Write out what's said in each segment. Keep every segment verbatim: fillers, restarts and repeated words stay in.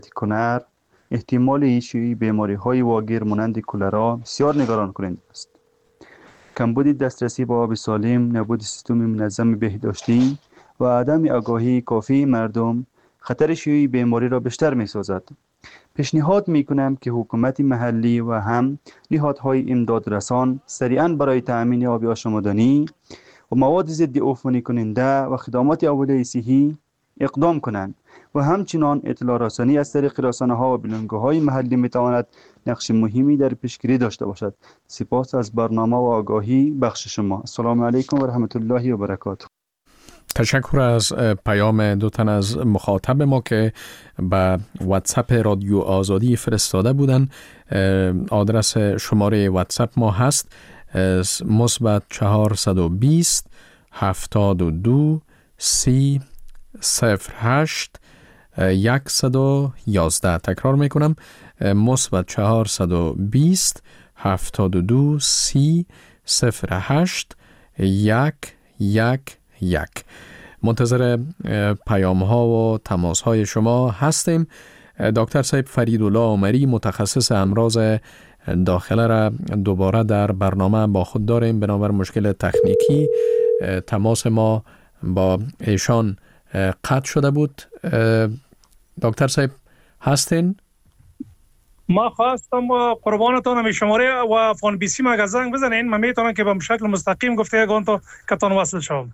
کنر احتمال ایشویی بیماری های واگیر مانند کولرا بسیار نگران کننده است. کمبود دسترسی به آب سالم، نبود سیستم منظم بهداشتی و عدم آگاهی کافی مردم خطر شیوع بیماری را بیشتر می سازد. پیشنهاد می کنم که حکومت محلی و هم نهادهای امداد رسان سریعاً برای تأمین آب آشامیدنی و مواد ضد عفونی کننده و خدمات اولیه صحی اقدام کنند و همچنان اطلاع رسانی از طریق رسانه‌ها و بلندگوهای محلی میتواند نقش مهمی در پیشگیری داشته باشد. سپاس از برنامه و آگاهی بخش شما. السلام علیکم و رحمت الله و برکاته. تشکر از پیام دو تن از مخاطب ما که به واتساپ رادیو آزادی فرستاده بودن. آدرس شماره واتساپ ما هست مثبت چهارصد و بیست هفتاد و دو سی صفر هشت یکصد و یازده. تکرار میکنم مثبت چهارصد و بیست هفتاد و دو سی صفر هشت یک یک یک. منتظر پیام ها و تماس های شما هستیم. دکتر صاحب فریدالله عمری متخصص امراض داخله را دوباره در برنامه با خود داریم. بنابر مشکل تکنیکی تماس ما با ایشان قطع شده بود. دکتر صاحب هستین؟ ما خواستم قربانتان شماره و فون بی سی ما زنگ بزنین. من میتونم که به شکل مستقیم گفته یگان تا کتان وصل شوم.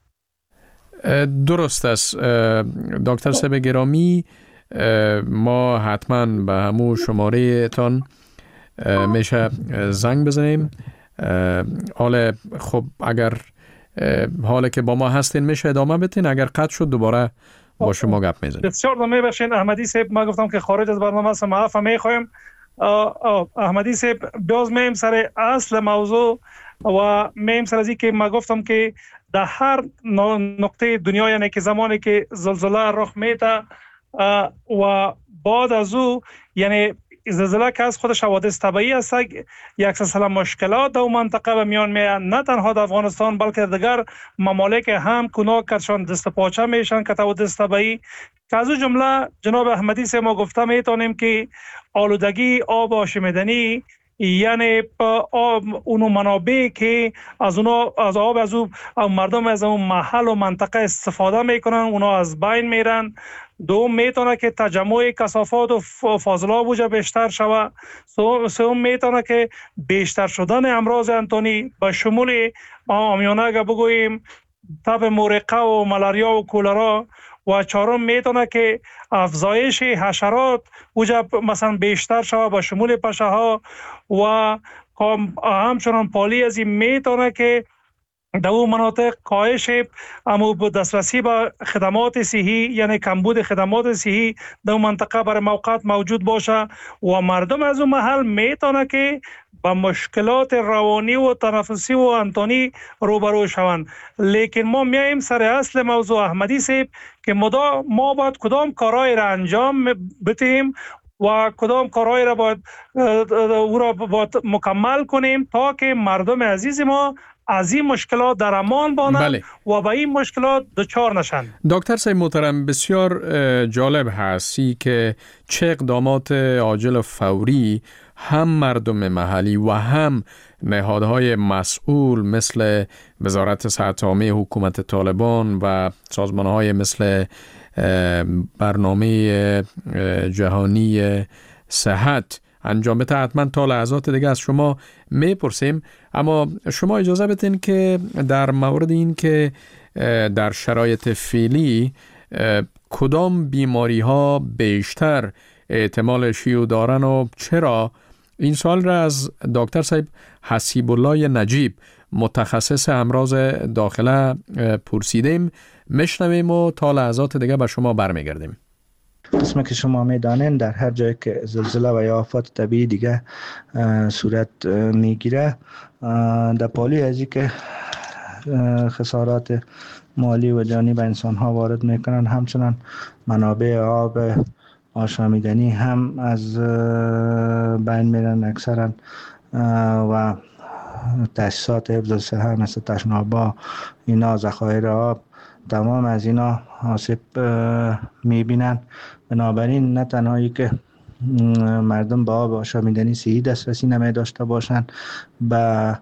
درست است دکتر صاحب گرامی، ما حتما به همون شماره تان میشه زنگ بزنیم. حالا خب اگر حالا که با ما هستین میشه ادامه بدین، اگر قطع شد دوباره با شما گپ میزنیم. بسیار دو میبخشین احمدی صاحب، ما گفتم که خارج از برنامه است، معافی میخوایم. احمدی صاحب باز میم سر اصل موضوع و میم سر از این که ما گفتم که در هر نقطه دنیا، یعنی که زمانی که زلزله رخ میده و بعد از او، یعنی زلزله که از خودش حوادث طبیعی است، یک سلسله مشکلات در منطقه به میان میاد، نه تنها در افغانستان بلکه دیگر ممالک هم کنا کشان دست پاچه میشن که حوادث طبیعی، که از او جمله جناب احمدی سے ما گفته میتونیم که آلودگی آب آشامیدنی، یعنی اونو منابع که از اونا از آب از او مردم از اون محل و منطقه استفاده میکنن اونا از بین میرن. دوم میتونه که تجمع کثافات و فاضلاب وجه بیشتر شود. سوم میتونه که بیشتر شدن امراض انتونی به شمول عامیانه اگه بگوییم تب مرقه و ملاریا و کولرا. و چهارم میتونه که افزایش حشرات وجه مثلا بیشتر شود به شمول پشه ها. و همچنان پالی از این میتونه که در اون مناطق کاهش امو دسترسی به خدمات صحی، یعنی کمبود خدمات صحی در اون منطقه برای موقت موجود باشه و مردم از اون محل میتونه که با مشکلات روانی و تنفسی و انتونی روبرو شوند. لیکن ما میایم سر اصل موضوع احمدی صاحب که مدا ما باید کدام کارهای را انجام بدهیم و کدام کارهای را باید او را باید مکمل کنیم تا که مردم عزیز ما از این مشکلات در امان بانند. بله. و به این مشکلات دچار نشن. دکتر صاحب محترم، بسیار جالب هستی که چه اقدامات عاجل و فوری هم مردم محلی و هم نهادهای مسئول مثل وزارت صحت عامه حکومت طالبان و سازمانهای مثل برنامه جهانی صحت انجام بده. حتما تا لحظات دیگه از شما میپرسیم، اما شما اجازه بدین که در مورد این که در شرایط فعلی کدام بیماری ها بیشتر احتمال شیوع دارن و چرا، این سوال را از دکتر صاحب حسیب الله نجیب متخصص امراض داخله پرسیدیم. میشنویم و تا لحظات دیگه به شما برمیگردیم. قسمه که شما میدانین در هر جایی که زلزله و یا آفات طبیعی دیگه صورت میگیره، در پالی ازی که خسارات مالی و جانی به انسان ها وارد میکنن، همچنان منابع آب آشامیدنی هم از بین میرن اکثرا و تاسیسات حفظ الصحه مثل تشنابا اینا ذخایر آب تمام از اینا آسیب میبینن. بنابراین نه تنهایی که مردم به آب آشامیدنی صحی دسترسی نمی داشته باشند، به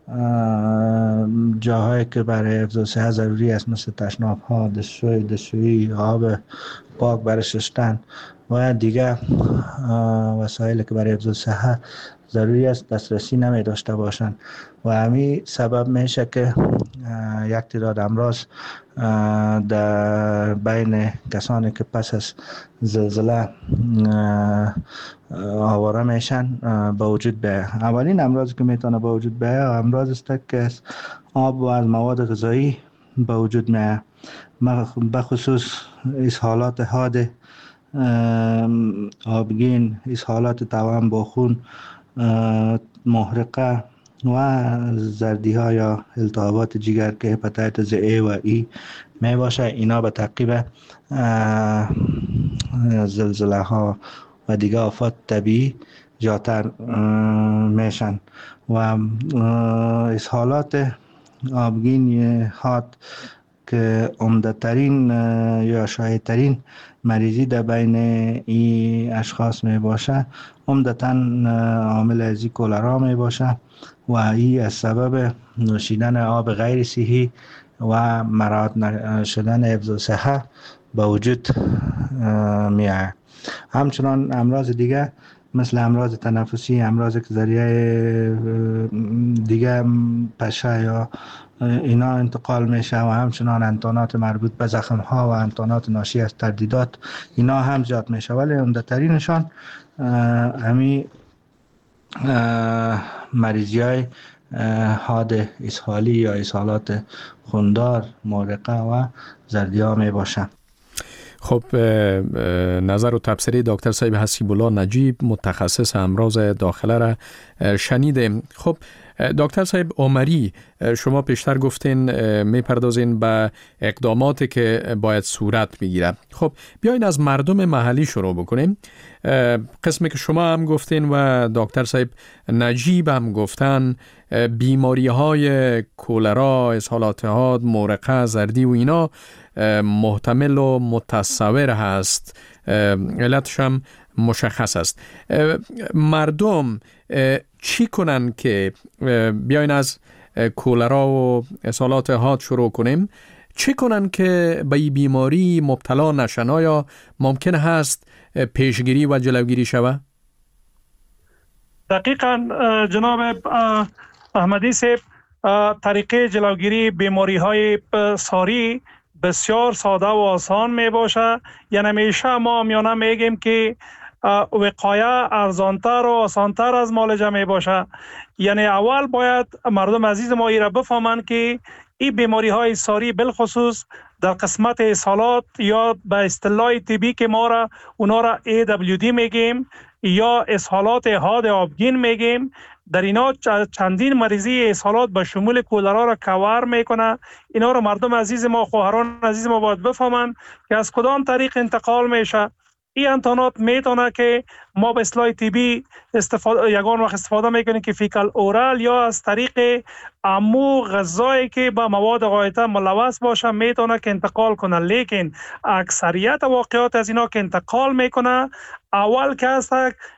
جاهایی که برای حفظ صحت ضروری است مثل تشناب ها، دستشوی، دستشویی، آب پاک برای شستن و دیگر وسایلی که برای حفظ صحت ضروری است دسترسی نمی داشته باشند و همین سبب میشه که یک تعداد امراض در بین کسانی که پس از زلزله آواره میشن به وجود بیاید. اولین امراضی که میتونه به وجود بیاید امراض است که از آب و از مواد غذایی به وجود میاد، به خصوص اسهالات حاد، آبگین، اسهالات توأم با خون، محرقه و زردی ها یا التهابات جگر که هپاتیتس ای و ای می باشه. اینا به تعقیب زلزله ها و دیگه آفات طبیعی جاتر میشن و اسهالات آبگین حاد که عمده ترین یا شایع ترین مریضی در بین این اشخاص می باشه، عمدتاً عامل از کلرا می باشه و این از سبب نوشیدن آب غیر صحی و مراعات نشدن حفظ صحت به وجود می آید. همچنان امراض دیگه مثل امراض تنفسی، امراض که ذریعه دیگه پشه یا اینا انتقال میشه و همچنان انتانات مربوط به زخم ها و انتانات ناشی از تردیدات اینا هم زیاد میشه، ولی عمده ترینشان همین مریضی های حاد اسهالی یا اسهالات خوندار، محرقه و زردی ها می باشن. خب نظر و تبصره دکتر صاحب حسیب الله نجیب متخصص امراض داخله را شنیدیم. خب دکتر صاحب عمری، شما پیشتر گفتین میپردازین به اقداماتی که باید صورت بگیره. خب بیاین از مردم محلی شروع بکنیم. قسمی که شما هم گفتین و دکتر صاحب نجیب هم گفتن، بیماری های کولرا، اسهالات حاد، محرقه، زردی و اینا محتمل و متصور هست، علتش هم مشخص است. مردم چی کنن که بیاین از کولرا و اسهالات حاد شروع کنیم، چی کنن که به این بیماری مبتلا نشن؟ آیا ممکن هست پیشگیری و جلوگیری شود؟ دقیقاً جناب احمدی صاحب، طریقه جلوگیری بیماری های ساری بسیار ساده و آسان می باشه. یعنی همیشه ما همیانه میگیم که وقایه ارزانتر و آسانتر از معالجه می باشه. یعنی اول باید مردم عزیز ما ایره بفهمند که این بیماری های ساری بالخصوص در قسمت اسهالات یا به اصطلاح طبی که ما را اونا را ای دبلیو دی میگیم یا اسهالات حاد آبگین میگیم، در اینا چندین مریضی اسهالات به شمول کولرا را کور میکنه. اینا را مردم عزیز ما، خواهران عزیز ما باید بفهمند که از کدام طریق انتقال میشه. این انتانات میتونه که ما به اصطلاح طبی استفاده یگان وقت استفاده میکنیم که فیکال اورال یا از طریق امو غذایی که با مواد غایطه ملوث باشه میتونه که انتقال کنه. لیکن اکثریت واقعات از اینا که انتقال میکنه اول که هست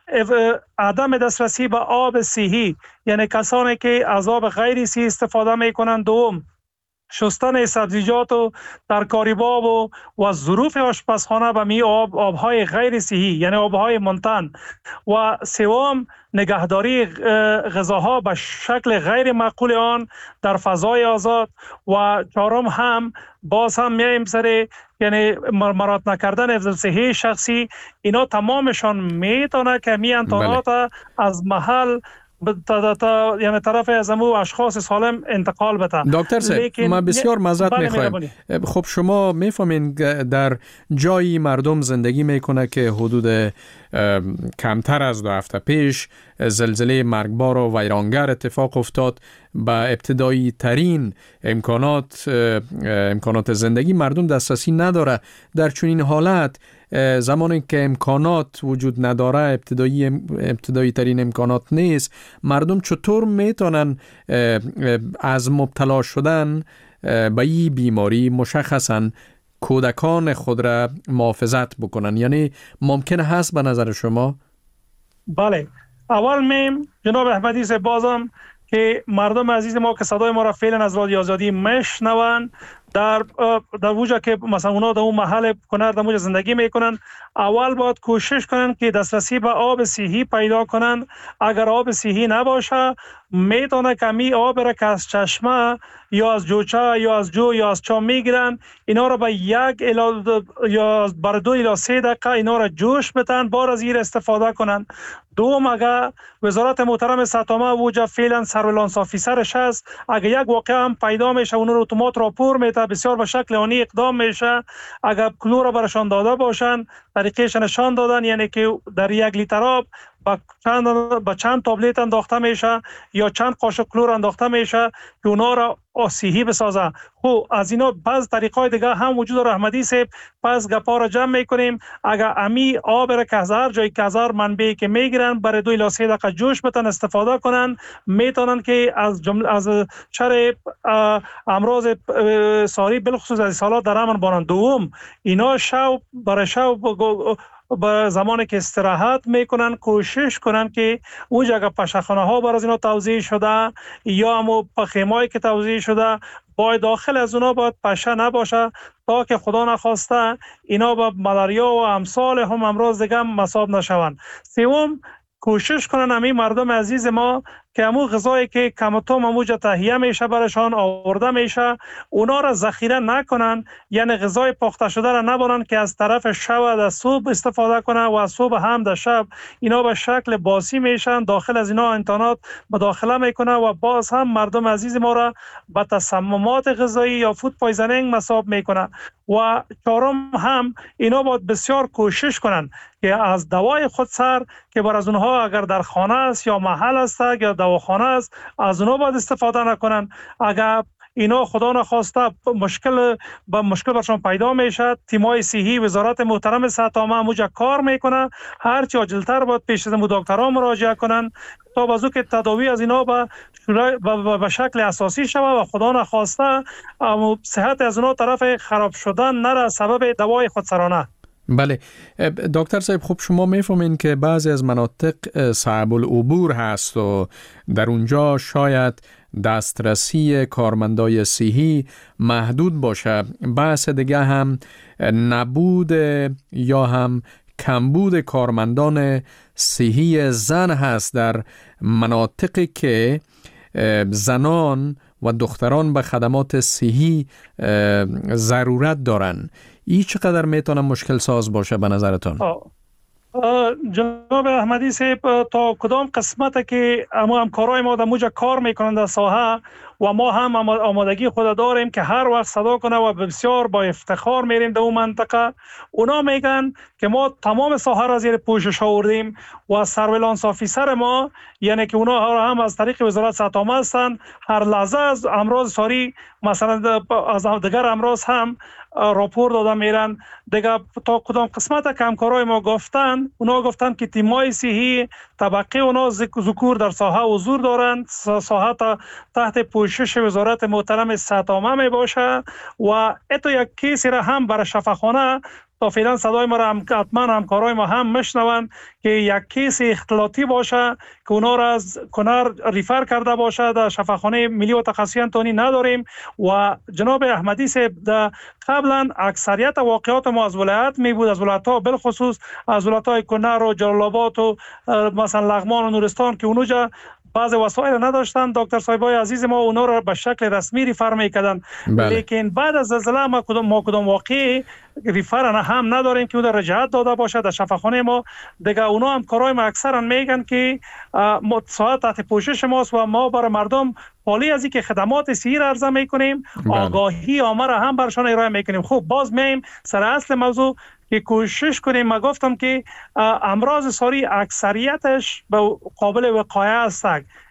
عدم دسترسی به آب صحی، یعنی کسانی که از آب غیر صحی استفاده میکنن. دوم شستن سبزیجات و ترکاری باب و و ظروف آشپزخانه به می آب آبهای غیر صحی یعنی آبهای منتن. و سوم نگهداری غذاها به شکل غیر معقول آن در فضای آزاد. و چهارم هم باز هم میایم سر یعنی مراعات نکردن حفظ صحی شخصی. اینا تمامشان میتونه که می انتانات از محل تا تا یعنی طرف از امو اشخاص سالم انتقال بده. دکتر صاحب ما بسیار معذرت میخوایم. خب شما میفهمین در جایی مردم زندگی میکنه که حدود کمتر از دو هفته پیش زلزله مرگبار و ویرانگر اتفاق افتاد. با ابتدایی ترین امکانات امکانات زندگی مردم دسترسی نداره. در چنین حالت زمانی که امکانات وجود نداره، ابتدایی ابتدایی ترین امکانات نیست، مردم چطور میتونن از مبتلا شدن به این بیماری مشخصاً کودکان خود را محافظت بکنن؟ یعنی ممکن هست به نظر شما؟ بله، اول میم جناب احمدی صاحب بازم که مردم عزیز ما که صدای ما را فعلا از رادیو آزادی میشنون، در در وجه که مثلا اونا در اون محل کنار در اونجا زندگی میکنن، اول باید کوشش کنن که دسترسی به آب صحی پیدا کنن. اگر آب صحی نباشه میتونه کمی آب را که از چشمه یا از جوچه یا از جو یا از چا میگیرن، اینا را به یک الی یا بر دو الی سه دقیقه اینا را جوش بدن، بار از این استفاده کنن. دوم، اگر وزارت محترم سطامه وجه فعلا سرویلانس آفیسرش هست، اگر یک واقعه هم پیدا میشه اون رو اتومات راپور میده، بسیار به شکل آنی اقدام میشه. اگر کلور برشان داده باشن، طریقش نشان دادن، یعنی که در یک لیتر آب با چند با چند تابلت انداخته میشه یا چند قاشق کلور انداخته میشه که اونا را صحی بسازه. خب از اینا بعض طریقای دیگه هم وجود داره احمدی صاحب. پس گپا را جمع میکنیم. اگر امی آب را که هزار جای که هزار منبعی که میگیرن برای دو الی سه دقیقه جوش بتن استفاده کنن، میتونن که از جمله از شر امراض ساری بالخصوص از سالات در امن بانند. دوم، اینا شب برای شب به زمانی که استراحت میکنن کوشش کنن که اون جگه پشخانه ها بر از اینا توزیع شده یا همو پخیمایی که توزیع شده باید داخل از اونا باید پشه نباشه تا که خدا نخواسته اینا به ملاریا و امثال هم امراض دیگه مصاب نشوند. سوم، کوشش کنن همین مردم عزیز ما که همون غذایی که کمتم همونجا تهیه میشه برشان آورده میشه اونا را ذخیره نکنن، یعنی غذای پخته شده را نبرن که از طرف شب در صبح استفاده کنن و از صبح هم در شب اینا به شکل باسی میشن، داخل از اینا انتانات مداخله میکنه و باز هم مردم عزیز ما را به تسممات غذایی یا فود پویزنینگ مصاب میکنه. و چهارم هم اینا باید بسیار کوشش کنن که از دوای خود سر که بر از اونها اگر در خانه است یا محل است یا دواخانه است از اونها باید استفاده نکنن. اگر اینا خدا نخواسته مشکل با مشکل برشان پیدا میشه، تیمای صحی وزارت محترم سطامه همونجا کار میکنه، هرچی عاجلتر باید پیش از دکترها مراجعه کنن تا بازو که تداوی از اینا به به شکل اساسی شود و خدا نخواسته صحت از اونها طرف خراب شدن نره سبب دوای خودسرانه. بله دکتر صاحب، خب شما میفهمین که بعضی از مناطق صعب العبور هست و در اونجا شاید دسترسی کارمندای صحی محدود باشه. بحث دیگه هم نبود یا هم کمبود کارمندان صحی زن هست در مناطقی که زنان و دختران به خدمات صحی ضرورت دارن. این چقدر میتونه مشکل ساز باشه به نظرتان؟ جناب احمدی صاحب، تا کدام قسمت که اما همکارای ما در موجه کار میکنند در ساحه و ما هم آمادگی خود داریم که هر وقت صدا کنه و بسیار با افتخار میریم در اون منطقه، اونا میگن که ما تمام ساحه را زیر پوشش آوردیم و سرویلانس آفیسر ما، یعنی که اونا هم از طریق وزارت سطامه هستند، هر لحظه از امراض ساری مثلا از دیگر امراض هم راپور داده میرن. دیگه تا کدام قسمت که همکارای ما گفتن، اونا گفتن که تیمای صحی طبقه اونا ذکور در ساحه حضور دارند، ساحه تحت پوشش وزارت محترم سطامه می باشه و اتو یک کیسی را هم برای شفاخانه تا فعلا صدای ما را هم حتما همکارای ما هم مشنون که یک کیس اختلاطی باشه که اونا را از کنار ریفر کرده باشه در شفاخانه ملی و تخصصی انتونی نداریم. و جناب احمدی صاحب قبلا اکثریت واقعات ما از ولایت می بود، از ولایت ها بالخصوص از ولایت های کنر و جلال آباد و مثلا لغمان و نورستان که اونجا بعض وسایل نداشتن، دکتر صاحبای عزیز ما اونا رو به شکل رسمی ریفر میکردن. بله. لیکن بعد از زلزله ما کدوم ما کدوم واقعی ریفر هم نداریم که اون رجعت داده باشه در شفاخانه ما. دیگه اونا هم کارهای ما اکثرا میگن که ساعت تحت پوشش ماست و ما برای مردم حالی از اینکه خدمات صحی را عرضه میکنیم، آگاهی عامه را هم برشان ارائه میکنیم. خب باز میم سر اصل موضوع که کوشش کنیم. ما گفتم که امراض ساری اکثریتش به قابل وقایه است،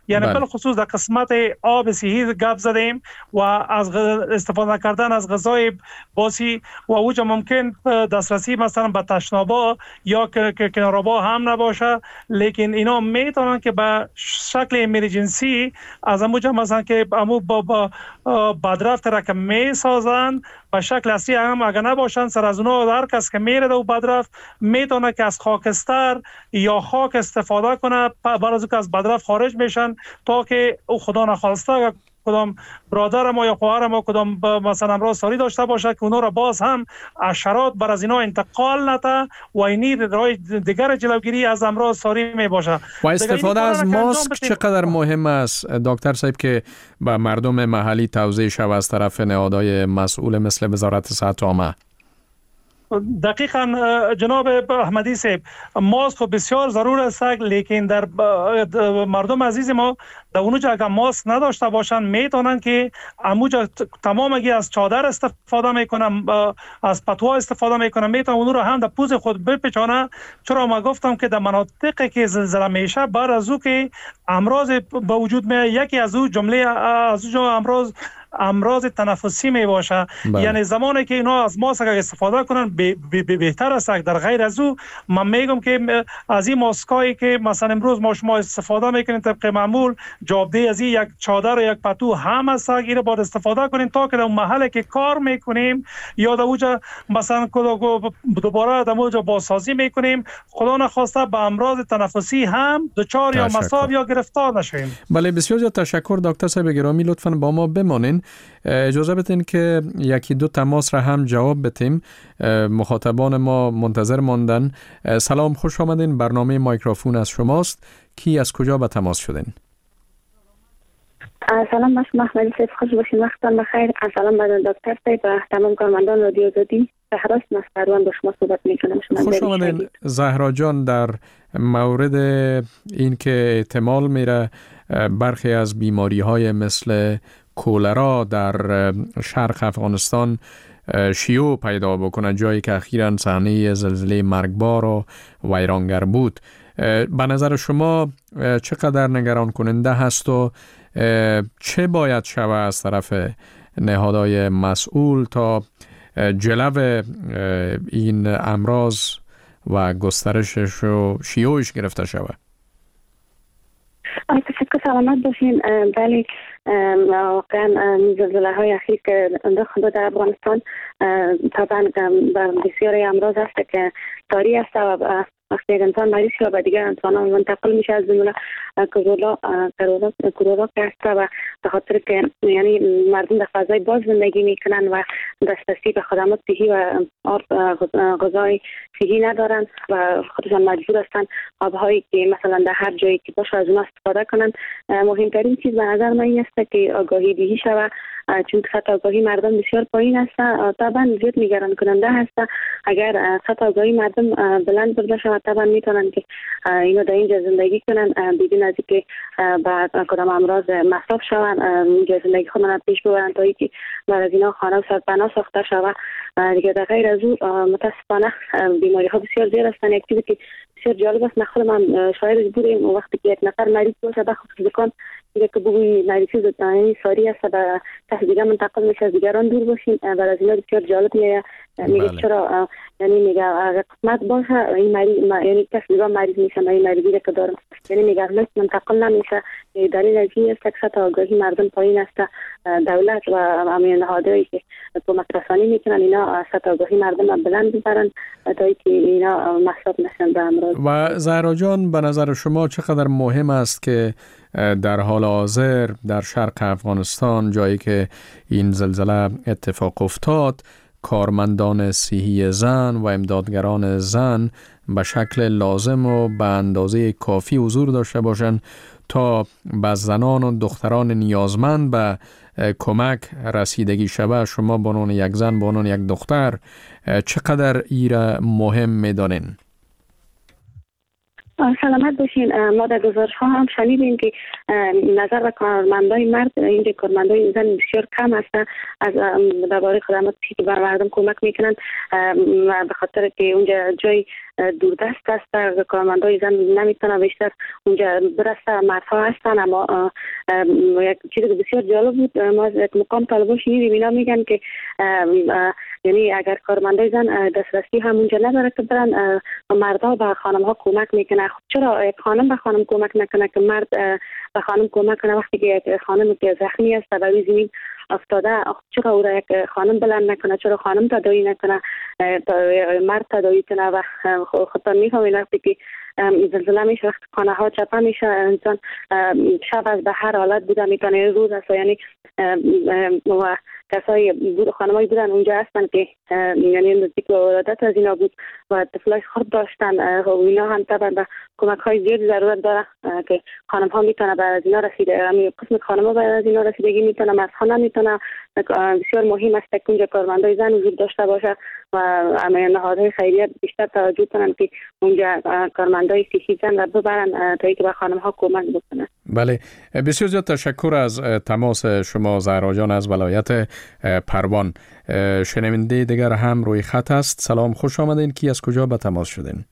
یعنی بله. بالخصوص در قسمت آب صحی گپ زدیم و از استفاده کردن از غذای باسی و اوجا ممکن دسترسی مثلا به تشنابا یا کنارابا هم نباشه، لیکن اینا میتونن که به شکل امرجنسی از اموجا مثلا که امو با, با بدرفت را که میسازن به شکل اصلی هم اگر نباشن سر از اونا هر کس که میره دو بدرفت میتونه که از خاکستر یا خاک استفاده کنه، بعد از که از بدرفت خارج میشن تا که او خدا نخواسته کدام برادر ما یا خواهر ما کدام مثلا امراض ساری داشته باشه که اونا را باز هم حشرات بر از اینا انتقال نده و اینی راه دیگر جلوگیری از امراض ساری می باشه. و استفاده از ماسک چقدر مهم است دکتر صاحب که به مردم محلی توضیح شود از طرف نهادهای مسئول مثل وزارت صحت عامه؟ دقیقاً جناب احمدی صاحب، ماسک بسیار ضرور است، لیکن در مردم عزیز ما در اونجا اگر ماسک نداشته باشن میتونن که اموجا تمام اگه از چادر استفاده میکنن، از پتوها استفاده میکنن، میتونن اون رو هم در پوز خود بپیچانه. چرا ما گفتم که در مناطقی که زلزله میشه بر از او که امراض به وجود میاد، یکی از او جمله از او امراض امراض تنفسی می باشه. یعنی زمانی که اینا از ماسک استفاده کنن به به به بهتر است. در غیر از او من میگم که از این ماسکایی که مثلا امروز ما شما استفاده میکنین طبق معمول جابده از این یک چادر و یک پتو هم است، گیره باید استفاده کنیم تا که در محله که کار میکنیم یا در اونجا مثلا دوباره در اونجا بازسازی میکنیم خدا نخواسته به امراض تنفسی هم دچار یا مصاب یا گرفتار نشویم. بله بسیار زیاد تشکر دکتر صاحب گرامی، لطفاً با ما بمانین. اجازه بدین که یکی دو تماس را هم جواب بدیم. مخاطبان ما منتظر ماندن. سلام، خوش آمدین، برنامه مایکروفون از شماست. کی از کجا به تماس شدین؟ سلام بس محمدی صاحب، خوش باشین، وقتتان بخیر. سلام به دکتر صاحب و تمام کارمندان رادیو آزادی. زهرا مستروان با شما صحبت میکنم. خوش آمدین زهرا جان. در مورد این که احتمال میره برخی از بیماری های مثل کولرا در شرق افغانستان شیوع پیدا بکنه، جایی که اخیراً صحنه زلزله مرگبار و ویرانگر بود، به نظر شما چقدر نگران کننده هست و چه باید شود از طرف نهادهای مسئول تا جلو این امراض و گسترشش و شیوعش گرفته شود؟ تشکر، سلامت باشین. بله واقعا زلزله های اخیر که رخ داده در افغانستان طبعا بسیاری امراض هست که طاری است و وقتی یک انسان مریض شده به دیگر انسان ها منتقل میشه، از جمله کرونا کرونا که هست و به خاطر که یعنی مردم در فضای باز زندگی میکنن و دسترسی به خدمات صحی و غذای صحی ندارن و خودشان مجبور هستن آبهایی که مثلا در هر جایی که باشه از اون استفاده کنن. مهمترین چیز به نظر من این است که آگاهی دهی شود، چون سطح آگاهی مردم بسیار پایین است. طبعا زیاد نگران کننده هست. اگر سطح آگاهی مردم بلند بوده شود طبعا میتونن که اینا در اینجا زندگی کنن بدون از اینکه بعد کدام امراض مصاب شوند، اینجا زندگی خودشان پیش ببرن تا اینکه بعد از اینا خانه و سرپناه ساخته شود. دیگه در غیر از او متاسفانه بیماری ها بسیار زیاد هستند. یک چیزی که بسیار جالب است، خود من شاهد بودم وقتی که یک نفر مریض باشه بخصوص زکام دیگه که بگویی مریضی زدانی ساری است و کسی دیگه منتقل میشه، از دیگران دور باشین. بعد از اینا بسیار جالب میگه میگه چرا یعنی میگه اگر قسمت باشه این مریض یعنی کسی دیگه مریض میشه، من این مریضی که دارم یعنی میگه مثل منتقل نمیشه. دلیل از این است که سطح آگاهی مردم پایین است. دولت و امنیت نهادهایی که حکومت رسانی میکنن اینا سطح آگاهی مردم بلند ببرن تا اینکه اینا مصاب نشن به امراض. و زهرا جان به نظر شما چقدر مهم است که در حال حاضر در شرق افغانستان جایی که این زلزله اتفاق افتاد کارمندان صحی زن و امدادگران زن به شکل لازم و به اندازه کافی حضور داشته باشند تا به زنان و دختران نیازمند به کمک رسیدگی شود؟ شما به عنوان یک زن، به عنوان یک دختر چقدر ایره مهم می‌دانین؟ سلامت باشین. ما در گزارش ها هم شنیدیم که نظر به کارمندای مرد اینجا کارمندای زن بسیار کم هستن از درباره خدمات که بر مردم کمک میکنن، به خاطر که اونجا جای دوردست است، کارمندای زن نمیتونه بیشتر اونجا برسه، مردها هستن. اما یک چیز بسیار جالب بود، ما از یک مقام طالبان شنیدیم اینا میگن که یعنی اگر کارمندای زن دسترسی هم اونجا نداره که برن، مردها به خانم ها کمک میکنه. خب چرا یک خانم به خانم کمک نکنه که مرد به خانم کمک کنه وقتی که یک خانم که زخمی است و روی زمین افتاده؟ چرا او را یک خانم بلند نکنه؟ چرا خانم تداوی نکنه، مرد تداوی کنه؟ و خودتان میفهمید وقتی که زلزله میشه، وقتی خانه ها چپه میشه، انسان شب از به هر حالت بوده میکنه، روز است. یعنی و کسایی بود، خانمایی بودن اونجا هستن که یعنی نزدیک به ولادت از اینا بود و طفلای خود داشتن و اینا هم طبعا به کمک های زیادی ضرورت داره که خانم ها میتونه به از اینا رسیده، همین قسم خانم ها به از اینا رسیدگی میتونه، مردها نمیتونه. بسیار مهم است که اونجا کارمندای زن وجود داشته باشه و همه نهادهای خیریه بیشتر توجه کنن که اونجا کارمندای صحی زن را ببرن تا اینکه به خانم ها کمک بکنن. بله، بسیار زیاد تشکر از تماس شما زهرا جان از ولایت پروان. شنونده دیگر هم روی خط است. سلام، خوش آمدین. کی از کجا به تماس شدین؟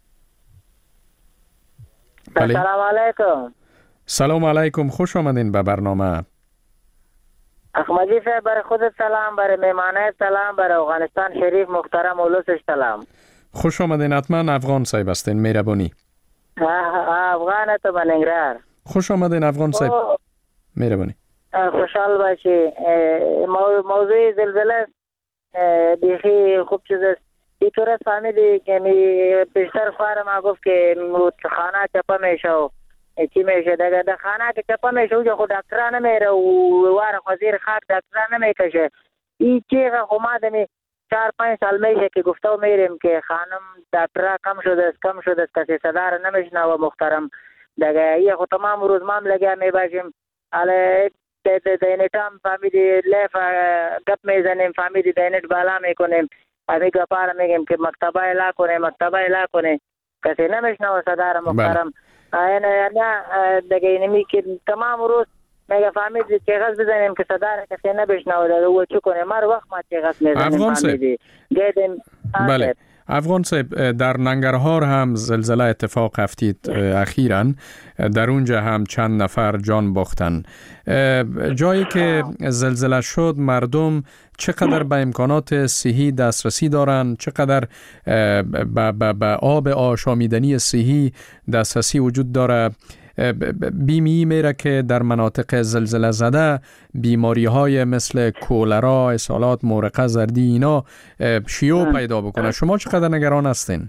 بله. سلام علیکم. سلام علیکم، خوش آمدین به برنامه. احمدی صاحب، برای خودت سلام، برای مهمانه سلام، برای افغانستان شریف محترم اولوسش سلام. خوش آمدین. حتما افغان صاحب هستین، مهربانی. افغان تو بنگرار. خوش آمدین افغان صاحب، مهربانی. خوشحال باشی. موضوع زلزله بیخی خوب چیز است. اینطور است فهمیدی که بیشتر خواهر ما گفت که خانه چپا میشه و چی میشه دیگه. در خانه که چپا میشه اونجا خود دکترها نمیره و وار خوزیر خاک دکترها نمیکشه. این چیغه خو ما دمی چهار پنج سال میشه که گفته و میریم که خانم دکترها کم شده است کم شده است، کسی صدا را نمیشنه و محترم دیگه. این خود تمام روز ما هم لگه میباشیم، حالا دینت هم فهمیدی لیف گپ میزنیم، فهمیدی دینت بالا میکنیم، همی گپار میگیم که مکتبه اعلا کنه مکتبه اعلا کنه، کسی نمیشنه و صدا را محترم. نه نه دیگه اینمی که تمام روز میگه فهمیدی چیغز بزنیم که صدا را کسی نبشنه و دیگه او چو کنه. مر وقت ما چیغز میزنیم فهمیدی گیدیم. بله افغان صاحب، در ننگرهار هم زلزله اتفاق افتید اخیراً، در اونجا هم چند نفر جان باختن. جایی که زلزله شد مردم چقدر به امکانات صحی دسترسی دارن، چقدر به آب آشامیدنی صحی دسترسی وجود داره؟ بیمی میره که در مناطق زلزله زده بیماری های مثل کولرا، اسهالات، مورقه زردی اینا شیوع پیدا بکنه. شما چقدر نگران هستین؟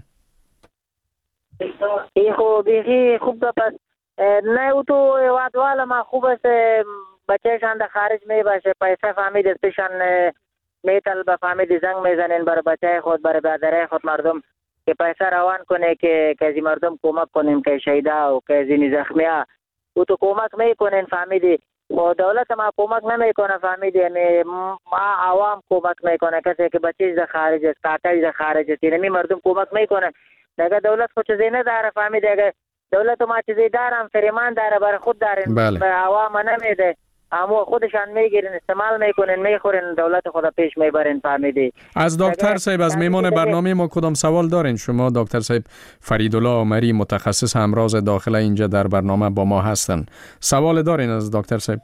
ای خوب بیخی خوب پس نه او تو وادوال ما خوب است، بچهشان در خارج می باشه پیسه فهمید استشان میتل به فهمید زنگ میزنین برای بچه خود برای برادره خود مردم که پیسه روان کنه که کسی مردم کمک کنیم که شهیدا و کسی زخمی ها او تو کمک میکنین فهمیدی. و دولت ما کمک نمیکنه فهمیدی، یعنی ما عوام کمک میکنه، کسی که بچهش در خارج است کاکایش در خارج است یعنی مردم کمک میکنه دیگه. دولت خود چیزی نداره فهمیدی، اگه دولت ما چیزی دارم فریمان داره برای خود دارین، بله. به عوام نمیده، اما خودشان میگیرین استعمال میکنین میخورین، دولت خدا پیش میبرین فهمیدی. از دکتر صاحب از میمان برنامه ما کدام سوال دارین شما؟ دکتر صاحب فریدالله عمری متخصص امراض داخله اینجا در برنامه با ما هستن. سوال دارین از دکتر صاحب؟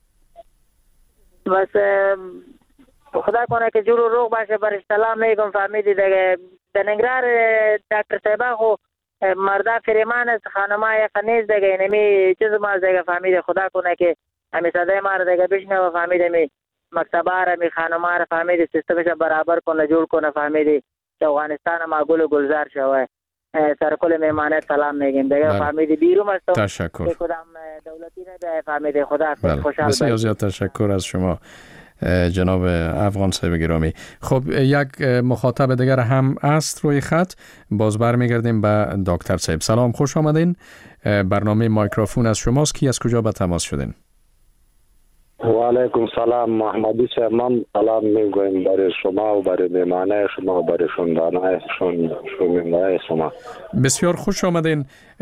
بس خدا کنه که جور و روغ باشه برش سلام میگم فهمیدی دیگه. در ننگرهار دکتر صاحب خو مردا فریمان است، خانمای خنیز دیگه نمی چیز ما دیگه فهمیدی. خدا کنه که همی صدای ما را دیگه بشنه و فهمیده می مکتبه را می خانمه را فهمیده سیستمش برابر کنه جور کنه فهمیده که افغانستان ما گل و گلزار شوه. سرکل میمانه سلام میگیم دیگه فهمیده. بیروم هستم تشکر که کدام دولتی نده فهمیده. خدا بله. خوشحال بسیار زیاد تشکر از شما جناب افغان صاحب گرامی. خب یک مخاطب دیگر هم است روی خط، باز برمیگردیم به دکتر صاحب. سلام، خوش آمدین. برنامه مایکروفون از شماست. کی از کجا به تماس شدین؟ و علیکم سلام محمدی صاحب، من سلام میگویم برای شما و برای مهمانه شما و برای شنوندگان شنونده شما. بسیار خوش آمدین.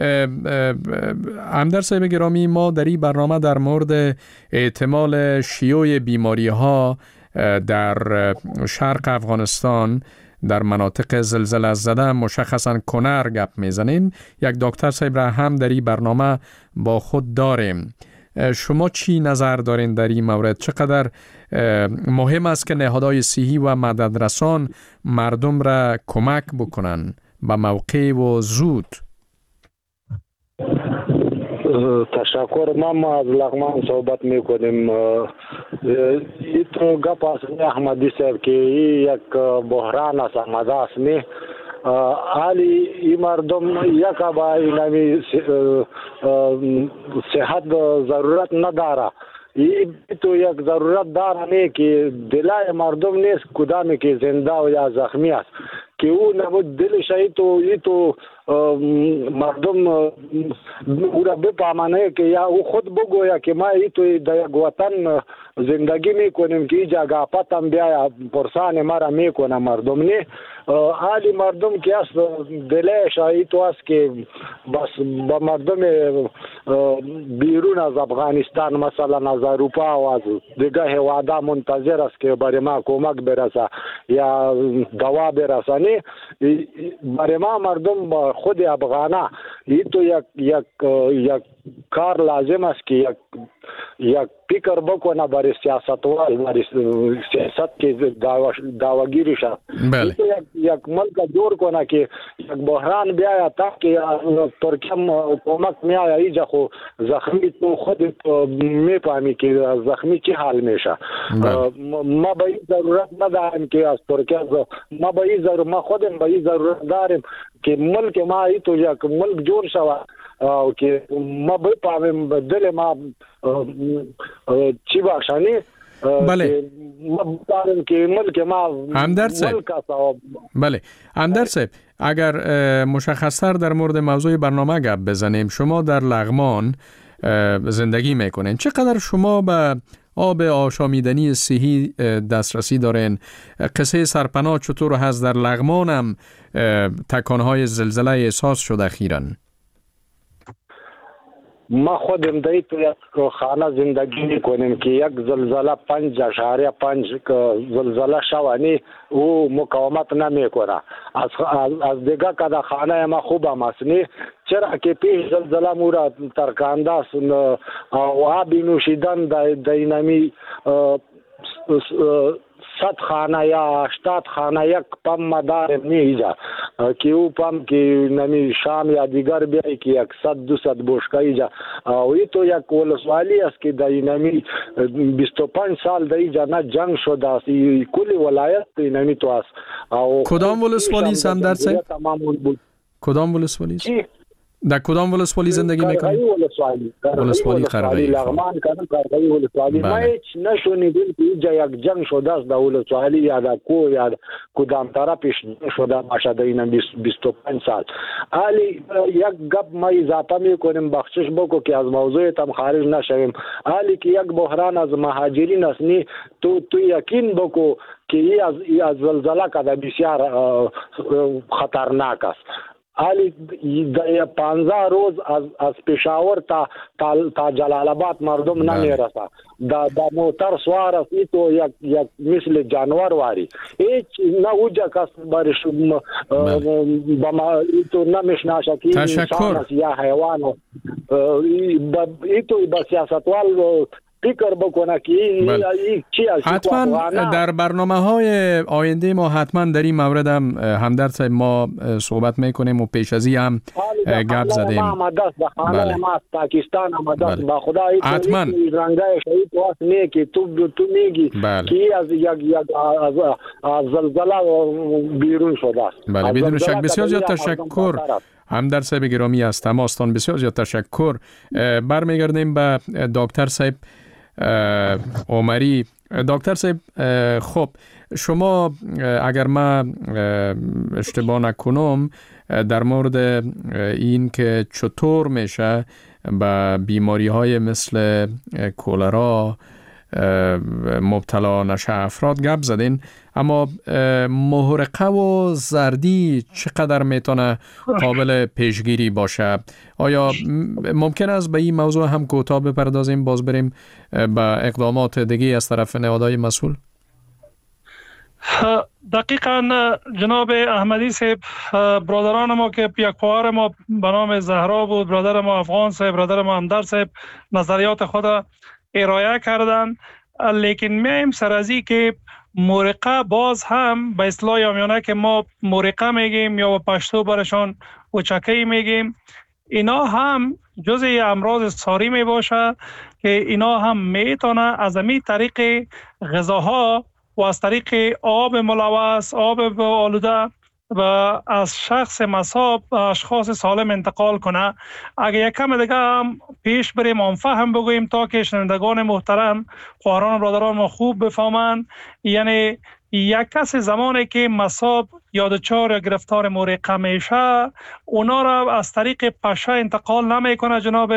همدر صاحب گرامی، ما در این برنامه در مورد احتمال شیوع بیماری ها در شرق افغانستان در مناطق زلزله زده مشخصا کنر گپ میزنیم. یک دکتر صاحب را هم در این برنامه با خود داریم. شما چی نظر دارین در این مورد؟ چقدر مهم است که نهادهای صحی و مددرسان مردم را کمک بکنن به موقع و زود؟ تشکر. ما از لغمان صحبت میکنیم. ایتو گپ است احمدی صاحب که یک بحران است مداسمی حالی این مردم یک با اینمی صحت ضرورت نداره. این تو یک ضرورت داره نه که دلای مردم نیست کدامی که زنده و یا زخمی است که او نبود دلش ای تو ای تو مردم او را بپامانه که یا او خود بگویا که ما ای تو در یک وطن زندگی میکنیم که ای جگه پتم بیا پرسان مرا میکنه مردم نه. حالی مردم که است دلش ای تو است که بس با مردم بیرون از افغانستان مثلا از اروپا و از دیگه هوادا منتظر است که برای ما کمک برسه یا دوا برسه. برای ما مردم با خود افغانا ای تو یک یک یک کار لازم است که یک یک فکر بکنه برای سیاستوال برای سیاست که داواگیری شد. بله. یک یک ملک جور کنه که یک بحران بیاید تا که ترکیه کمک میآید ایجا خو زخمی تو خود میفهمی که زخمی چی حال میشه. ما به این ضرورت نداریم که از ترکیه ما به این ضرورت ما خودم به این ضرورت داریم که ملک ما ای تو یک ملک جور شود او که ما بفهمیم دل ما چی باشانی. بله. ما بفهمیم که ملک ما همدرد صاحب. بله همدرد صاحب، اگر مشخصتر در مورد موضوع برنامه گپ بزنیم، شما در لغمان زندگی میکنین، چقدر شما به آب آشامیدنی صحی دسترسی دارین؟ قصه سرپناه چطور هست؟ در لغمان هم تکانهای زلزله احساس شد اخیراً. ما خودم در تو یک خانه زندگی میکنیم که یک زلزله پنج اشاریه پنج زلزله شوانی او مقاومت نمیکنه. از از دیگه کده خانه ما خوب هم است نی، چرا که پیش زلزله مورا ترکانده است و آبی نوشیدن در اینمی صد خانه یا هشتاد خانه یک پم مدار نیجا که او پم که نمی شام یا دیگر بیایی که یک صد دو صد بوشکه ایجا و ای تو یک ولسوالی است که در نمی بیست و پنج سال در ایجا نه جنگ شده است، کلی ولایت نمی تو است. کدام ولسوالی است هم در سه؟ کدام ولسوالی است؟ در کدام ولسوالی زندگی میکنید؟ ولسوالی ولسوالی قرغی لغمان کنم قرغی ولسوالی. ما هیچ نشونیدیم که اینجا یک جنگ شده است در ولسوالی یا در کو یا کدام طرفش شده باشه در این بیست و پنج سال. حالی یک گپ ما اضافه میکنیم بخشش بکو که از موضوعت هم خارج نشویم. حالی که یک بحران از مهاجرین است نی تو تو یقین بکو که ای از ای از زلزله که بسیار خطرناک است. حالی در پانزده روز از از پشاور تا تا, تا جلال آباد مردم نمیرسه. دا دا موتر سوار است ای تو یک یک مثل جانور واری هیچ نه اوجا کس برش با ما ای تو نمیشناسه که انسان است یا حیوان. ای تو با سیاستوال فکر بکنه که این چی است. حتما در برنامه های آینده ما حتما در این مورد هم همدرد صاحب ما صحبت میکنیم و پیش ازی هم گپ زدیم. بله. ما پاکستان آمده با خدا حتما رنگای شهید واسه نه که تو تو میگی که از یک یک از زلزله بیرون شده است. بله بدون شک بسیار زیاد تشکر همدرد صاحب گرامی از تماستان، بسیار زیاد تشکر. برمیگردیم به دکتر صاحب عمری. دکتر صاحب خب شما اگر ما اشتباه نکنم در مورد این که چطور میشه به بیماری های مثل کولرا مبتلا نشه افراد گپ زدین، اما محرقه و زردی چقدر میتونه قابل پیشگیری باشه؟ آیا ممکن است به این موضوع هم کوتاه بپردازیم باز بریم به اقدامات دیگه از طرف نهادهای مسئول؟ دقیقاً جناب احمدی صاحب، برادران ما که یک خواهر ما به نام زهرا بود، برادر ما افغان صاحب، برادر ما همدرد صاحب نظریات خود ارائه کردند. لیکن میم سرازی که مورقه باز هم به اصطلاح عامیانه که ما مورقه میگیم یا به پشتو برشان اوچکی میگیم، اینا هم جزء امراض ساری می باشه که اینا هم میتونه از همین طریق غذاها و از طریق آب ملوث، آب آلوده و از شخص مصاب به اشخاص سالم انتقال کنه. اگر یک کم دیگه هم پیش بریم آنفهم بگوییم تا که شنوندگان محترم، خواهران و برادران ما خوب بفهمند، یعنی یک کس زمانی که مصاب یا دچار یا گرفتار مورقه میشه، اونا را از طریق پشه انتقال نمیکنه جناب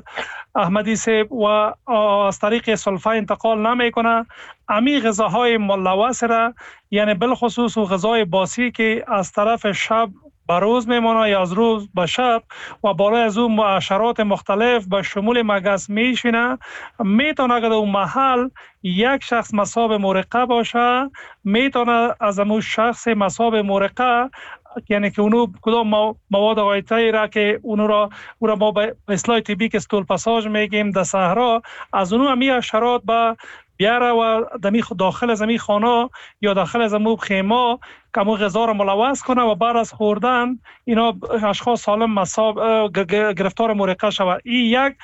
احمدی صاحب و از طریق سلفه انتقال نمیکنه. امی غذاهای ملوث را، یعنی بالخصوص غذای باسی که از طرف شب به روز میمونه یا از روز به شب و بالای از اون معاشرات مختلف به شمول مگس میشینه، میتونه اگر اون محل یک شخص مصاب مورقه باشه، میتونه از اون شخص مصاب مورقه، یعنی که اونو کدام مواد غایطه را که اونو را اون را ما به اصطلاح طبی که استول پاساژ میگیم در صحرا، از اونو همی حشرات به بیاره و دمی داخل زمین خانه یا داخل زمین خیمه کمو غذا را ملوث کنه و بعد از خوردن اینا اشخاص سالم مصاب گرفتار مورقه شود. این یک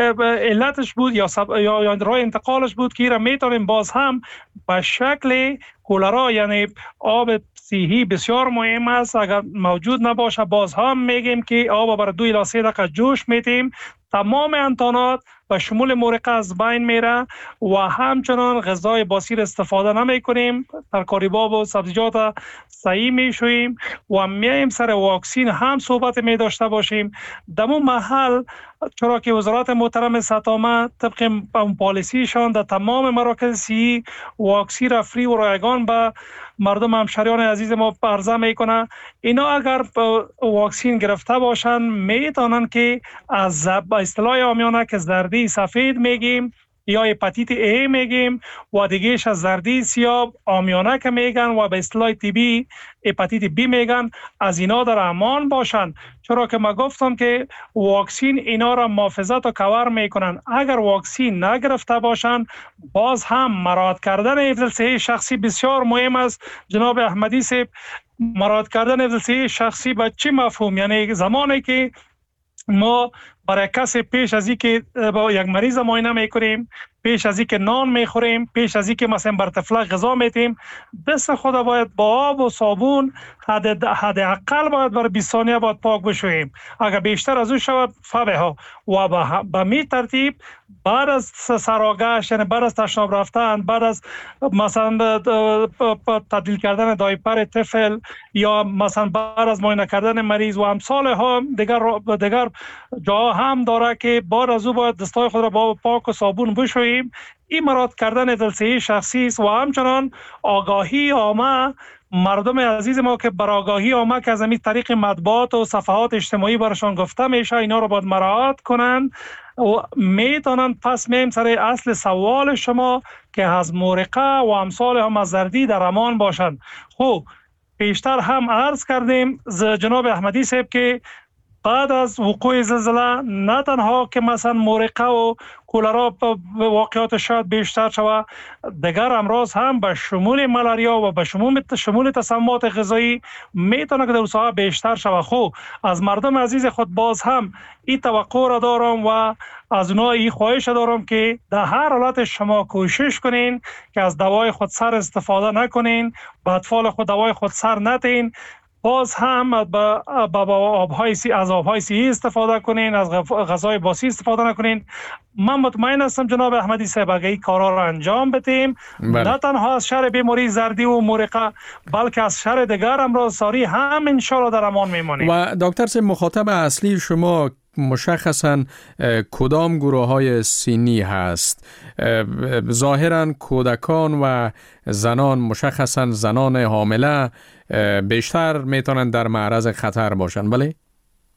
علتش بود یا سب... یا راه انتقالش بود که را میتونیم باز هم به شکل کولرا، یعنی آب صحی بسیار مهم است. اگر موجود نباشه باز هم میگیم که آب برای دو الی سه دقیقه جوش میتیم، تمام انتانات و شمول مورقه از بین میره و همچنان غذای باسی استفاده نمی کنیم، ترکاری‌باب و سبزیجات صحیح میشویم و میایم سر واکسین هم صحبت می داشته باشیم. دمو محل چرا که وزارت محترم سطامه طبق پالیسیشان در تمام مراکز صحی واکسین را فری و رایگان به مردم همشهریان عزیز ما عرضه میکنه. اینا اگر واکسین گرفته باشن میتونن که از به اصطلاح عامیانه که زردی سفید میگیم یا هپاتیت ای میگیم و دیگهش از زردی سیاه عامیانه که میگن و به اصطلاح طبی هپاتیت بی میگن، از اینا در امان باشن. چرا که ما گفتم که واکسین اینا را محافظت و کور میکنن. اگر واکسین نگرفته باشن باز هم مراعات کردن حفظ صحی شخصی بسیار مهم است. جناب احمدی صاحب، مراعات کردن حفظ صحی شخصی به چه مفهوم؟ یعنی زمانی که ما برای کسی پیش از اینکه با یک مریض معاینه میکنیم، پیش از اینکه نان میخوریم، پیش از اینکه مثلا بر طفل غذا میتیم، دست خود باید با آب و صابون حد حداقل باید بر بیست ثانیه باید پاک بشوییم. اگر بیشتر از اون شود فبها و به می ترتیب بعد از سراغش، یعنی بعد از تشناب رفتن، بعد از مثلا تبدیل کردن دایپر طفل یا مثلا بعد از معاینه کردن مریض و امثال ها دیگر دیگر جا هم داره که بعد از او باید دستای خود را با پاک و صابون بشوییم. این مراعات کردن دلسهی شخصی است و همچنان آگاهی عامه. مردم عزیز ما که بر آگاهی عامه که از همین طریق مطبوعات و صفحات اجتماعی برشان گفته میشه، اینا رو باید مراعات کنن و میتونن. پس میم سر اصل سوال شما که از مورقه و امثال هم از زردی در امان باشند. خب پیشتر هم عرض کردیم جناب احمدی صاحب که بعد از وقوع زلزله نه تنها که مثلا مورقه و کولرا واقعات شاید بیشتر شود، دیگر امراض هم به شمول ملاریا و به شمول شمول تسممات غذایی میتونه که در ساعت بیشتر شود. خب از مردم عزیز خود باز هم این توقع را دارم و از اونها این خواهش دارم که در هر حالت شما کوشش کنین که از دوای خود سر استفاده نکنین، به اطفال خود دوای خود سر ندین، باز هم با آب‌های سی از آب‌های سی استفاده کنین، از غذای باسی استفاده نکنین. من مطمئن هستم جناب احمدی صاحب اگه این کارا را انجام بدیم، نه تنها از شر بیماری زردی و مورقه بلکه از شر دیگر امراض ساری هم ان شاء الله در امان میمونیم. و دکتر صاحب، مخاطب اصلی شما مشخصاً کدام گروه های سنی هست؟ ظاهراً کودکان و زنان، مشخصاً زنان حامله بیشتر میتونن در معرض خطر باشن، بله؟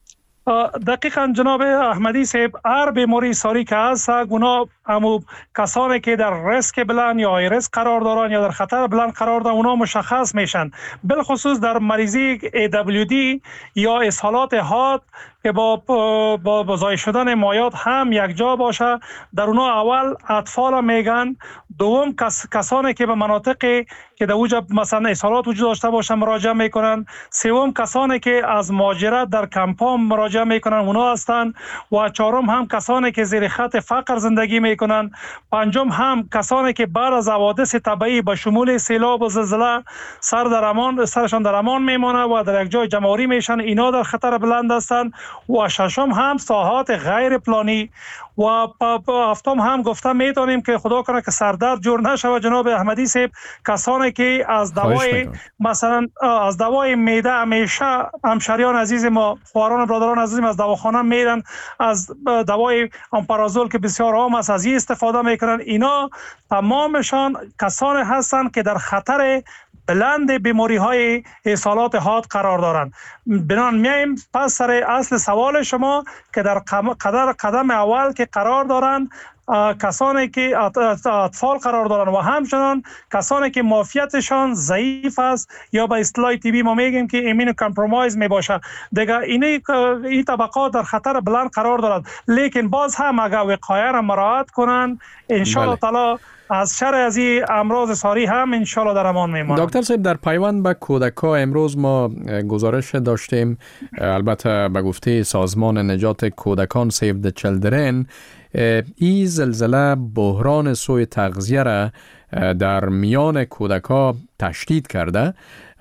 دقیقاً جناب احمدی صاحب، هر بیماری ساری که هست اونا همو کسانی که در ریسک بلند یا های ریسک قرار دارن یا در خطر بلند قرار دارن اونا مشخص میشن، بالخصوص در مریضی ای دبلیو دی یا اسهالات حاد که با با بازای شدن مایات هم یک جا باشه. در اونا اول اطفال میگن، دوم کس، کسانی که به مناطقی که در اوجا مثلا اسهالات وجود داشته باشه مراجعه میکنن، سوم کسانی که از مهاجرت در کمپا مراجعه میکنن اونا هستند، و چهارم هم کسانی که زیر خط فقر زندگی میکنن، پنجم هم کسانی که بعد از حوادث طبیعی به شمول سیلاب و زلزله سر در امان سرشان در امان میمونه و در یک جای جمعآوری میشن، اینا در خطر بلند هستند. و ششم هم ساحات غیر پلانی و هفتم هم گفته میتونیم که خدا کنه که سردرد جور نشه. جناب احمدی صاحب، کسانی که از دوای مثلا از دوای معده همیشه همشریان عزیز ما، خواران برادران عزیزم از دواخانه میرن، از دوای امپرازول که بسیار عام است از این استفاده میکنن، اینا تمامشان کسانی هستند که در خطر بلند بیماری های اسهالات حاد قرار دارند. بنان میایم پس سر اصل سوال شما که در قدر قدم اول که قرار دارند کسانی که اطفال قرار دارند و همچنان کسانی که معافیتشان ضعیف است یا به اصطلاح تی بی ما میگیم که ایمون کامپرومایز می باشه، دیگه این این طبقات در خطر بلند قرار دارند. لیکن باز هم اگر وقایه را مراعات کنند ان شاء الله تعالی از شر از این امراض ساری هم ان شاء الله در امان میمانند. دکتر صاحب، در پیوند به کودک‌ها امروز ما گزارش داشتیم، البته به گفته سازمان نجات کودکان سیو د چیلدرن، این زلزله بحران سوء تغذیه را در میان کودک‌ها تشدید کرده.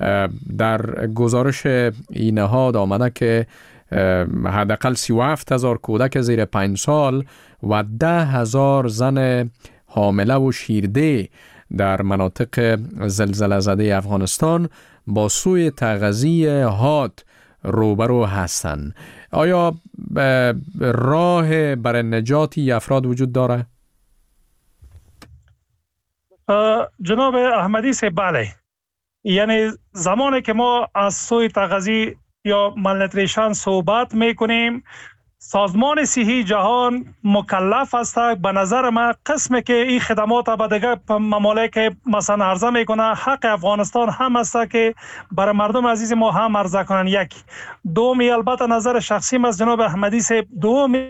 در گزارش این نهاد آمده که حداقل سی و هفت هزار کودک زیر پنج سال و ده هزار زن حامله و شیرده در مناطق زلزله زده افغانستان با سوء تغذیه حاد روبرو هستند. آیا راه برای نجاتی افراد وجود داره؟ جناب احمدی صاحب، بله، یعنی زمانی که ما از سوء تغذیه یا مالنوتریشن صحبت میکنیم، سازمان صحی جهان مکلف است به نظر من قسمی که این خدمات به دیگر ممالک مثلا عرضه میکنه، حق افغانستان هم است که برای مردم عزیز ما هم عرضه کنن. یک دومی البته نظر شخصی است جناب احمدی صاحب، دومی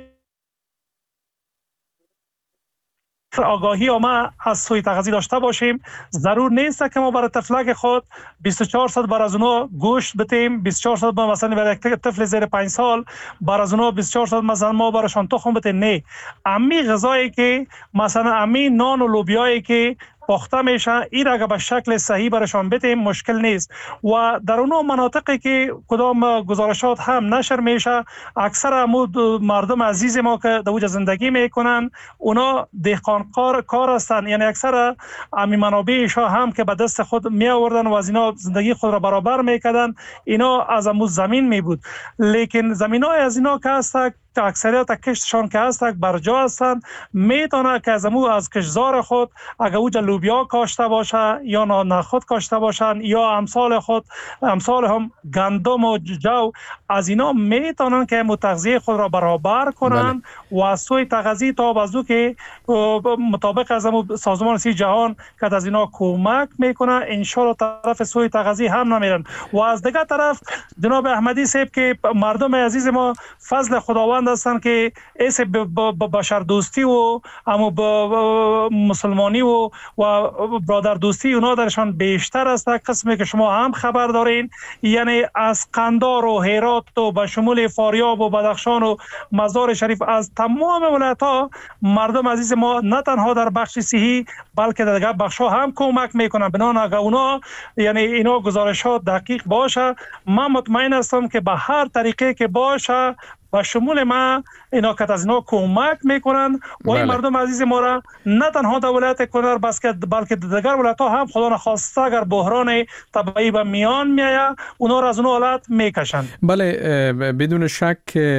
آگاهی ما از سوء تغذیه داشته باشیم. ضرور نیست که ما برای طفلک خود بیست و چهار ساعت بر از اونها گوشت بتیم، بیست و چهار ساعت مثلا برای یک طفل زیر پنج سال بر از اونها بیست و چهار ساعت مثلا ما برایشان تخم بتیم. نه، امی غذایی که مثلا امی نان و لوبیایی که پخته میشه این را به شکل صحیح برشان بدیم مشکل نیست. و در اون مناطقی که کدام گزارشات هم نشر میشه، اکثر مردم عزیز ما که در اونجا زندگی میکنن اونا دهقانکار کار هستند، یعنی اکثر امی منابعش هم که به دست خود می آوردن و از اینا زندگی خود را برابر میکردن، اینا از امو زمین می بود. لیکن زمینای از اینا که هست که اکثریت کشتشان که هست برجا هستند، میتونه که از امو از کشزار خود اگر اوجا لوبیا کاشته باشه یا نخود کاشته باشن یا امثال خود امثال هم گندم و جو، از اینا میتونن که تغذیه خود را برابر کنن. بله. و از سوی تغذیه تا بازو که مطابق از امو سازمان صحی جهان که از اینا کمک میکنه، انشالله طرف سوی تغذیه هم نمیرن. و از دیگه طرف جناب احمدی صاحب که مردم عزیز ما فضل خداوند هستن که ایس بشر دوستی و اما مسلمانی و و برادر دوستی اونا درشان بیشتر است، قسمی که شما هم خبر دارین. یعنی از قندار و هرات و به شمول فاریاب و بدخشان و مزار شریف از تمام ولایت‌ها مردم عزیز ما نه تنها در بخش صحی بلکه در دیگر بخش‌ها هم کمک میکنن. بنابراین اگر اونا یعنی اینا گزارشات دقیق باشه، من مطمئن هستم که به هر طریقه که باشه و شمول ما اینا که از اینا کمک میکنن و این مردم عزیز ما را نه تنها در ولایت کنر بلکه دیگر ولایت ها هم خدا نخواسته اگر بحران طبیعی به میان میآید اونا را از اون حالت میکشن. بله، بدون شک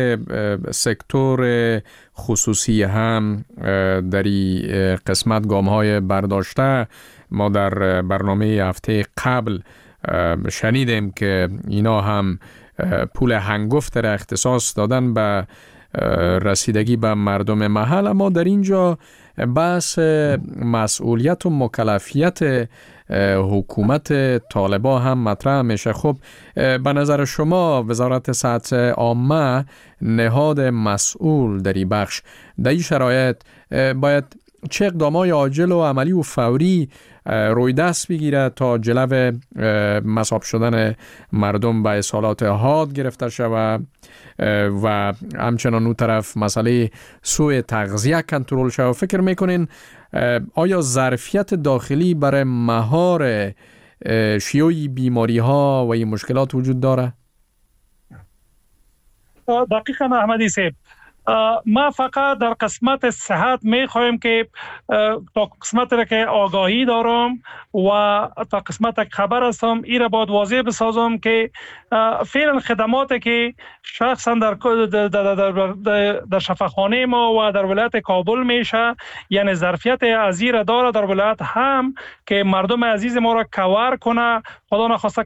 سکتور خصوصی هم در این قسمت گام های برداشته. ما در برنامه هفته قبل شنیدیم که اینا هم پول هنگفت را اختصاص دادن به رسیدگی به مردم محل. اما در اینجا بحث مسئولیت و مکلفیت حکومت طالبا هم مطرح میشه. خب به نظر شما وزارت صحت عامه نهاد مسئول در این بخش در این شرایط باید چه اقدامات عاجل و عملی و فوری روی دست بگیره تا جلو مصاب شدن مردم به اسهالات حاد گرفته شود و همچنان اون طرف مسئله سوء تغذیه کنترل شود؟ فکر میکنین آیا ظرفیت داخلی برای مهار شیوع بیماری ها و این مشکلات وجود داره؟ دقیقاً احمدی صاحب، ما فقط در قسمت صحت می خواهیم که تا قسمت را که آگاهی دارم و تا قسمت که خبر هستم این را باید واضح بسازم که فعلا خدماتی که شخصا در در, در, در, در شفاخانه ما و در ولایت کابل میشه، یعنی ظرفیت ازیر داره در ولایت هم که مردم عزیز ما را کور کنه. خدا نخواسته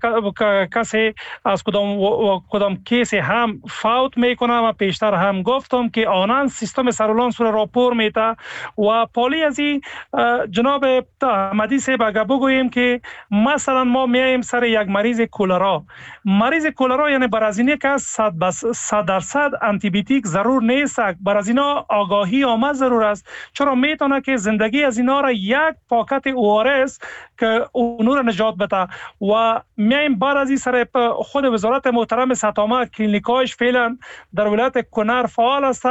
کسی از کدام کدام کیسی هم فوت میکنه و پیشتر هم گفتم که آنان سیستم سرولانس را راپور میته و پالی از این جناب احمدی صاحب اگر بگوییم که مثلا ما میایم سر یک مریض کولرا، مریض کولرا یعنی بر از اینه که صد درصد آنتی بیوتیک ضرور نیست، بر از اینا آگاهی آمد ضرور است، چرا میتونه که زندگی از اینا را یک پاکت او آر اس که اونو را نجات بده. و میایم بعد از این سر خود وزارت محترم صحت عامه کلینیکایش فعلا در ولایت کنر فعال است.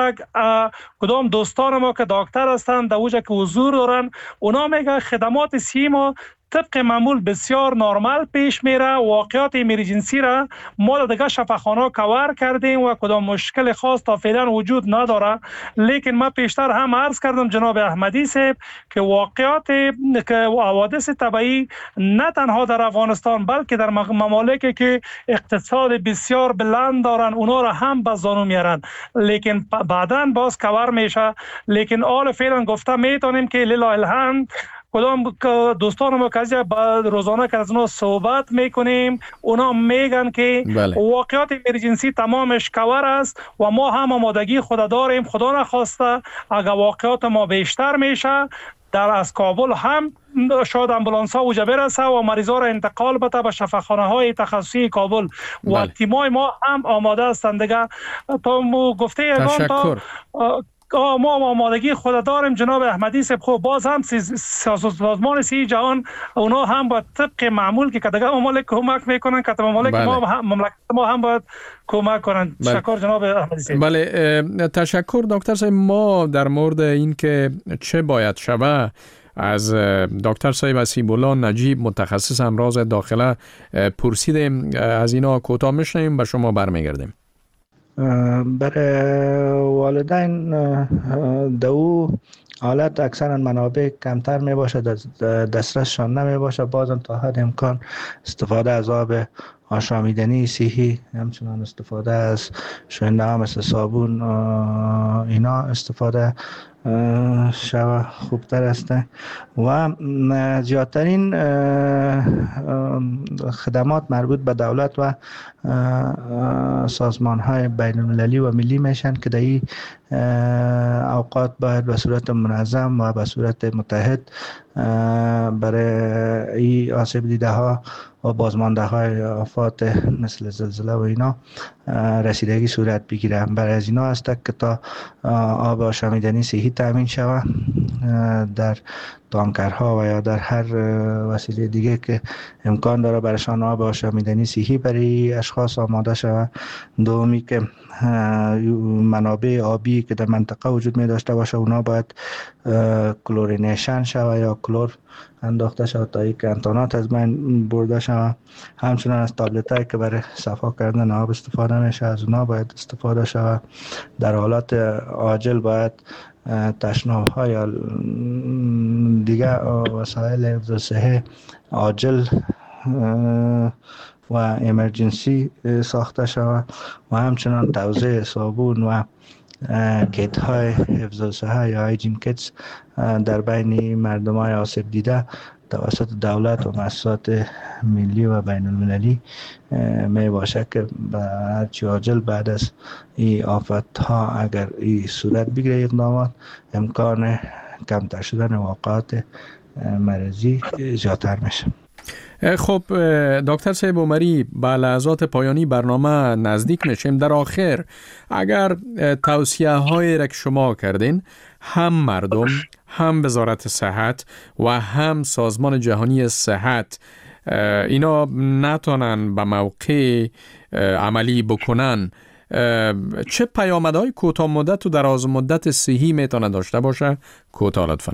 کدام دوستان ما که دکتر هستند در اوجا که حضور دارن، اونا میگه خدمات سی ما طبق معمول بسیار نرمال پیش میره. واقعات ایمرجنسی را ما دیگه شفاخانه کور کردیم و کدام مشکل خاص تا فعلا وجود نداره. لیکن ما پیشتر هم عرض کردم جناب احمدی صاحب که واقعات که حوادث طبیعی نه تنها در افغانستان بلکه در ممالکی که اقتصاد بسیار بلند دارن اونا را هم به زانو میارن، لیکن بعداً باز کور میشه. لیکن آل فعلا گفته میتونیم که لله الحمد کدام دوستان ما که روزانه که از اونا صحبت میکنیم اونا میگن که بله. واقعات امرجنسی تمامش کور است و ما هم آمادگی خود داریم. خدا نخواسته اگر واقعات ما بیشتر میشه در از کابل هم شاید امبولانس ها اوجا برسه و مریضا را انتقال بده به شفاخانه های تخصصی کابل بله. و تیمای ما هم آماده هستند دیگه. تا گفته ایوان تا ما آمادگی خود داریم جناب احمدی صاحب. خب باز هم سازمان سی جهان اونا هم با طبق معمول که کداگه ممالک کمک میکنن که ممالک بله. ما هم مملکت ما هم باید کمک کنن. بله. تشکر جناب احمدی صاحب. بله تشکر دکتر صاحب. ما در مورد این که چه باید شود از دکتر صاحب اسیب الله نجیب متخصص امراض داخله پرسیدیم. از اینا کوتاه میشنیم به شما برمیگردیم. برای والدین دو حالت اکثرا منابع کمتر می باشد، دسترسشان نمی باشد، بازم تا حد امکان استفاده از آب آشامیدنی صحی، همچنان استفاده از شوینده ها مثل صابون اینا استفاده شوه خوبتر است. و زیادترین خدمات مربوط به دولت و سازمان های بین المللی و ملی میشن که در این اوقات باید به صورت منظم و به صورت متحد برای این آسیب دیده ها و بازمانده های آفات مثل زلزله و اینا رسیدگی صورت بگیره. برای از اینا است که تا آب آشامیدنی صحی تامین شود در تانکرها و یا در هر وسیله دیگه که امکان داره برشان آب آشامیدنی صحی برای اشخاص آماده شود. دومی که منابع آبی که در منطقه وجود می داشته باشه اونا باید کلورینیشن شود یا کلور انداخته شود تا اینکه انتانات از بین برده شود. همچنان از تابلت هایی که برای صفا کردن آب استفاده میشه از اونا باید استفاده شود. در حالات عاجل باید تشناب ها یا دیگه وسایل حفظ الصحه عاجل و امرجنسی ساخته شود و همچنان توزیع صابون و کیت های حفظ الصحه یا هایجین کیتس در بین مردم های آسیب دیده توسط دولت و مؤسسات ملی و بین المللی می باشه که به هرچی عاجل بعد از این آفت ها اگر این صورت بگیره اقدامات، امکان کمتر شدن واقعات مریضی زیادتر میشه. خب دکتر صاحب عمری، به لحظات پایانی برنامه نزدیک میشیم. در آخر اگر توصیه هایی را که شما کردین هم مردم، هم وزارت صحت و هم سازمان جهانی صحت اینا نتونن به موقع عملی بکنن، چه پیامدهای کوتاه مدت و دراز مدت صحی میتونه داشته باشه؟ کوتاه لطفاً.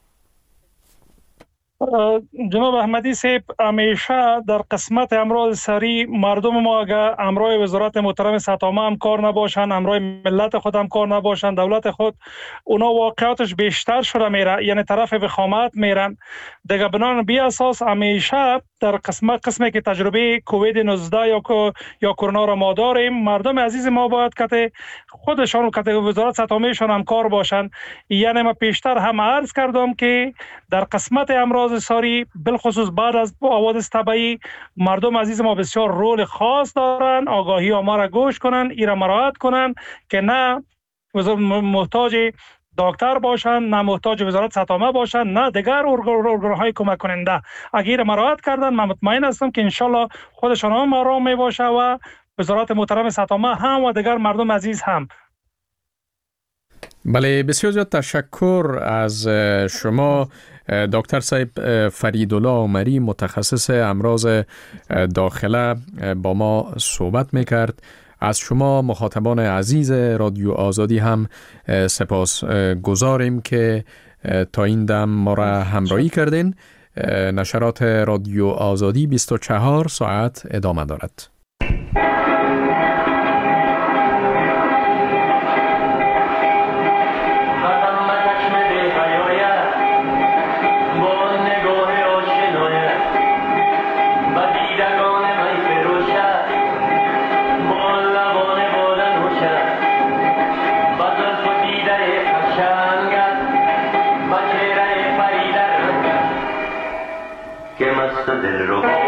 جناب احمدی صاحب، همیشه در قسمت امراض سری مردم ما اگر امرای وزارت محترم صحت عامه هم کار نباشن، امرای ملت خود هم کار نباشن، دولت خود اونا واقعاتش بیشتر شده میره، یعنی طرف وخامت میرن دیگه. بنان بی اساس همیشه در قسمت قسمی که تجربه کووید نوزده یا یا کرونا را ما داریم، مردم عزیز ما باید که خودشان و که وزارت صحت عامه شان هم کار باشن. یعنی ما پیشتر هم عرض کردم که در قسمت امراض ساری بالخصوص بعد از حوادث طبیعی مردم عزیز ما بسیار رول خاص دارن. آگاهی ما را گوش کنن، ایرا مراعات کنن که نه محتاج دکتر باشن، نه محتاج وزارت صحت عامه باشن، نه دیگر ارگان‌های کمک کننده. اگر مراعات کردن من مطمئن هستم که انشالله خودشان هم آرام می باشه و وزارت محترم صحت عامه هم و دیگر مردم عزیز هم. بله، بسیار زیاد تشکر از شما دکتر صاحب فریدالله عمری، متخصص امراض داخله، با ما صحبت میکرد. از شما مخاطبان عزیز رادیو آزادی هم سپاس گذاریم که تا این دم ما را همراهی کردین. نشرات رادیو آزادی بیست و چهار ساعت ادامه دارد. que más del robo